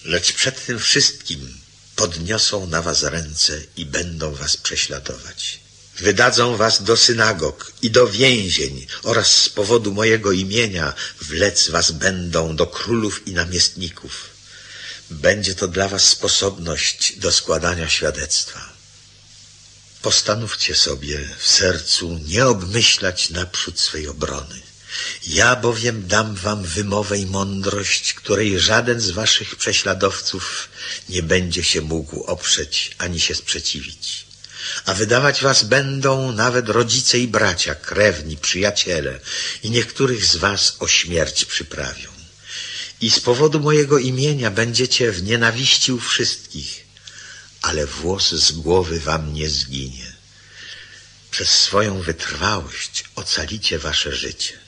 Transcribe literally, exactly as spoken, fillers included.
Lecz przed tym wszystkim podniosą na was ręce i będą was prześladować. Wydadzą was do synagog i do więzień oraz z powodu mojego imienia wlec was będą do królów i namiestników. Będzie to dla was sposobność do składania świadectwa. Postanówcie sobie w sercu nie obmyślać naprzód swej obrony. Ja bowiem dam wam wymowę i mądrość, której żaden z waszych prześladowców nie będzie się mógł oprzeć ani się sprzeciwić. A wydawać was będą nawet rodzice i bracia, krewni, przyjaciele i niektórych z was o śmierć przyprawią. I z powodu mojego imienia będziecie w nienawiści u wszystkich, ale włos z głowy wam nie zginie. Przez swoją wytrwałość ocalicie wasze życie.